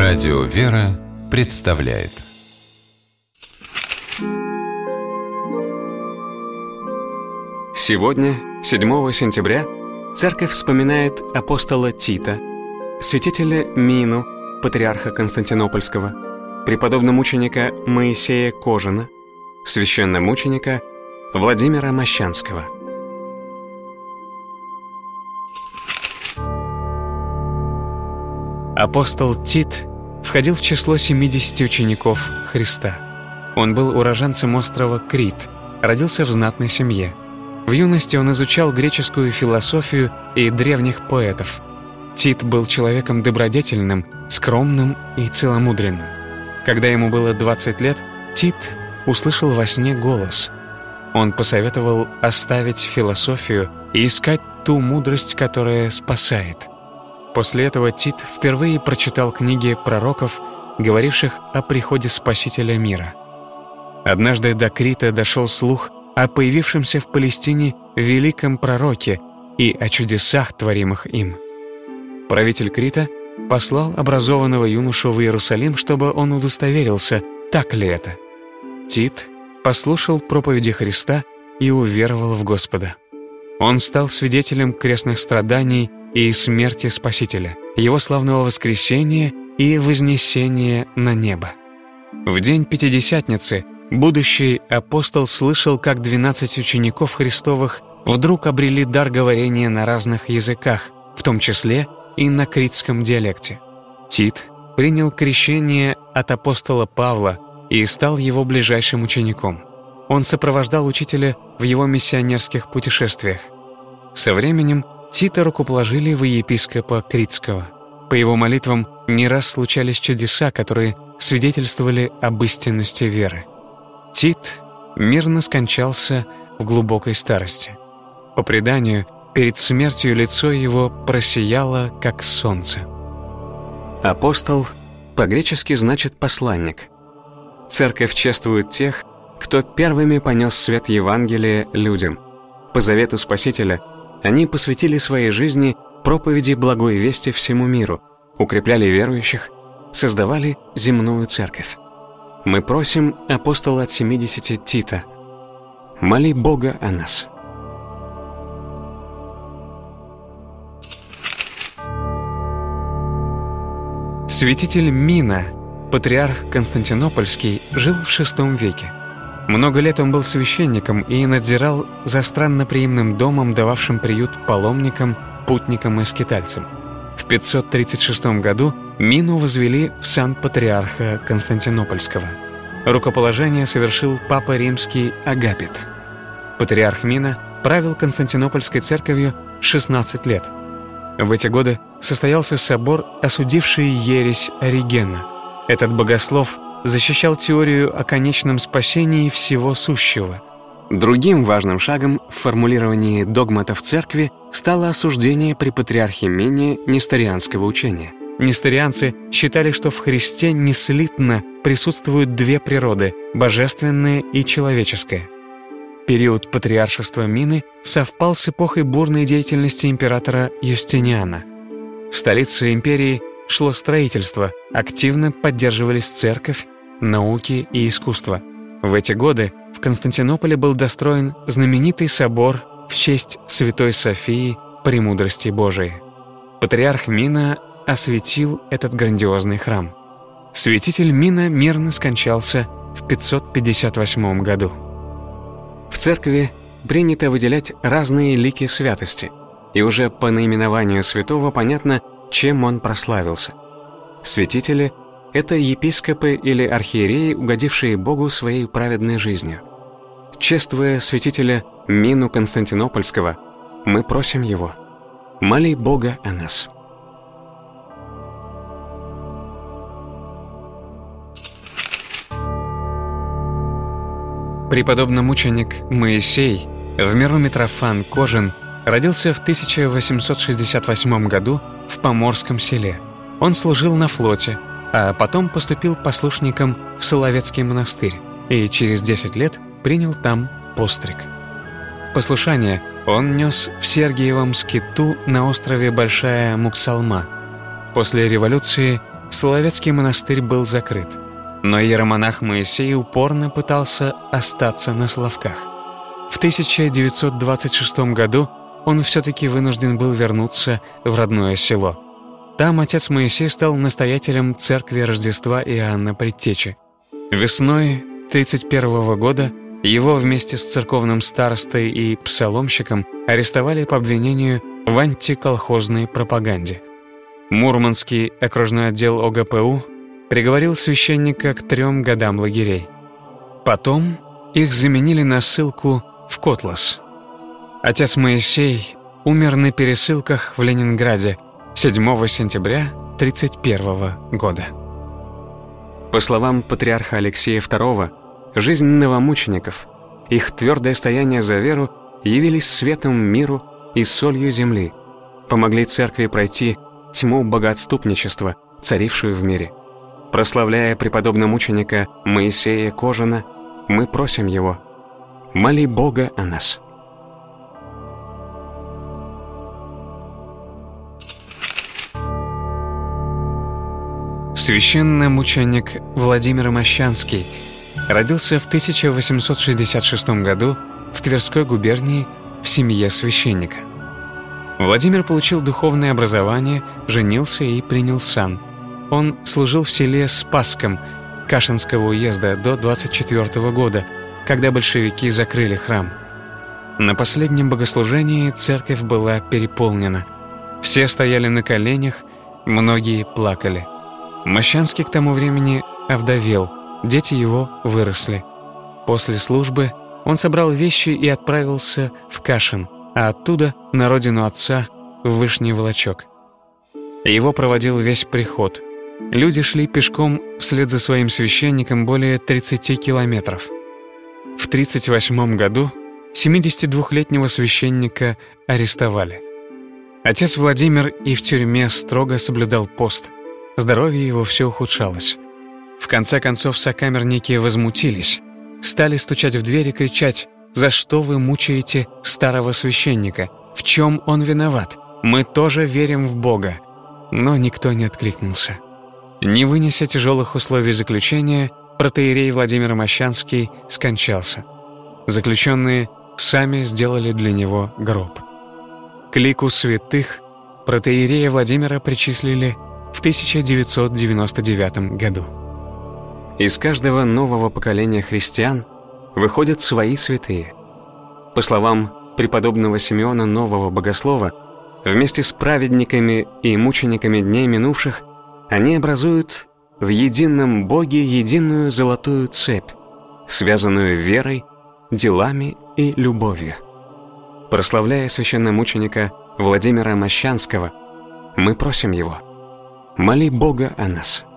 Радио «Вера» представляет. Сегодня, 7 сентября, Церковь вспоминает апостола Тита, святителя Мину, патриарха Константинопольского, преподобномученика Моисея Кожина, священномученика Владимира Мощанского. Апостол Тит входил в число 70 учеников Христа. Он был уроженцем острова Крит, родился в знатной семье. В юности он изучал греческую философию и древних поэтов. Тит был человеком добродетельным, скромным и целомудренным. Когда ему было 20 лет, Тит услышал во сне голос. Он посоветовал оставить философию и искать ту мудрость, которая спасает. После этого Тит впервые прочитал книги пророков, говоривших о приходе Спасителя мира. Однажды до Крита дошел слух о появившемся в Палестине великом пророке и о чудесах, творимых им. Правитель Крита послал образованного юношу в Иерусалим, чтобы он удостоверился, так ли это. Тит послушал проповеди Христа и уверовал в Господа. Он стал свидетелем крестных страданий и смерти Спасителя, Его славного воскресения и вознесения на небо. В день Пятидесятницы будущий апостол слышал, как 12 учеников Христовых вдруг обрели дар говорения на разных языках, в том числе и на критском диалекте. Тит принял крещение от апостола Павла и стал его ближайшим учеником. Он сопровождал учителя в его миссионерских путешествиях. Со временем Тита рукоположили во епископа Критского. По его молитвам не раз случались чудеса, которые свидетельствовали об истинности веры. Тит мирно скончался в глубокой старости. По преданию, перед смертью лицо его просияло, как солнце. Апостол по-гречески значит «посланник». Церковь чествует тех, кто первыми понес свет Евангелия людям. По завету Спасителя они посвятили своей жизни проповеди благой вести всему миру, укрепляли верующих, создавали земную церковь. Мы просим апостола от 70 Тита: моли Бога о нас. Святитель Мина, патриарх Константинопольский, жил в VI веке. Много лет он был священником и надзирал за странноприимным домом, дававшим приют паломникам, путникам и скитальцам. В 536 году Мину возвели в сан патриарха Константинопольского. Рукоположение совершил папа римский Агапит. Патриарх Мина правил Константинопольской церковью 16 лет. В эти годы состоялся собор, осудивший ересь Оригена. Этот богослов защищал теорию о конечном спасении всего сущего. Другим важным шагом в формулировании догматов церкви стало осуждение при патриархе Мине несторианского учения. Несторианцы считали, что в Христе неслитно присутствуют две природы – божественная и человеческая. Период патриаршества Мины совпал с эпохой бурной деятельности императора Юстиниана. В столице империи шло строительство, активно поддерживались церковь, науки и искусство. В эти годы в Константинополе был достроен знаменитый собор в честь Святой Софии Премудрости Божией. Патриарх Мина осветил этот грандиозный храм. Святитель Мина мирно скончался в 558 году. В церкви принято выделять разные лики святости, и уже по наименованию святого понятно, чем он прославился. Святители — это епископы или архиереи, угодившие Богу своей праведной жизнью. Чествуя святителя Мину Константинопольского, мы просим его: моли Бога о нас. Преподобномученик Моисей, в миру Митрофан Кожин, родился в 1868 году в Поморском селе. Он служил на флоте, а потом поступил послушником в Соловецкий монастырь и через 10 лет принял там постриг. Послушание он нес в Сергиевом скиту на острове Большая Муксалма. После революции Соловецкий монастырь был закрыт, но иеромонах Моисей упорно пытался остаться на Соловках. В 1926 году он все-таки вынужден был вернуться в родное село. Там отец Моисей стал настоятелем церкви Рождества Иоанна Предтечи. Весной 1931 года его вместе с церковным старостой и псаломщиком арестовали по обвинению в антиколхозной пропаганде. Мурманский окружной отдел ОГПУ приговорил священника к 3 годам лагерей. Потом их заменили на ссылку в Котлас. Отец Моисей умер на пересылках в Ленинграде 7 сентября 1931 года. По словам патриарха Алексея II, жизнь новомучеников, их твердое стояние за веру явились светом миру и солью земли, помогли церкви пройти тьму богоотступничества, царившую в мире. Прославляя преподобномученика Моисея Кожина, мы просим его: моли Бога о нас. Священномученик Владимир Мощанский родился в 1866 году в Тверской губернии в семье священника. Владимир получил духовное образование, женился и принял сан. Он служил в селе Спасском Кашинского уезда до 1924 года, когда большевики закрыли храм. На последнем богослужении церковь была переполнена. Все стояли на коленях, многие плакали. Мощанский к тому времени овдовел, дети его выросли. После службы он собрал вещи и отправился в Кашин, а оттуда на родину отца в Вышний Волочок. Его проводил весь приход. Люди шли пешком вслед за своим священником более 30 километров. В 1938 году 72-летнего священника арестовали. Отец Владимир и в тюрьме строго соблюдал пост. Здоровье его все ухудшалось. В конце концов сокамерники возмутились, стали стучать в дверь и кричать: «За что вы мучаете старого священника? В чем он виноват? Мы тоже верим в Бога». Но никто не откликнулся. Не вынеся тяжелых условий заключения, протоиерей Владимир Мощанский скончался. Заключенные сами сделали для него гроб. К лику святых протоиерея Владимира причислили в 1999 году. Из каждого нового поколения христиан выходят свои святые. По словам преподобного Симеона Нового Богослова, вместе с праведниками и мучениками дней минувших они образуют в едином Боге единую золотую цепь, связанную верой, делами и любовью. Прославляя священномученика Владимира Мощанского, мы просим его: моли Бога о нас.